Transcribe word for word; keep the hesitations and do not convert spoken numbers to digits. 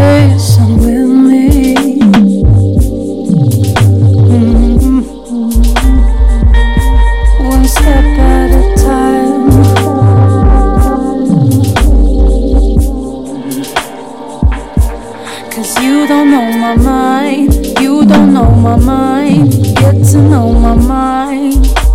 conversation with me. Mm-hmm. One step at a time. Cause you don't know my mind, you don't know my mind. Get to know my mind.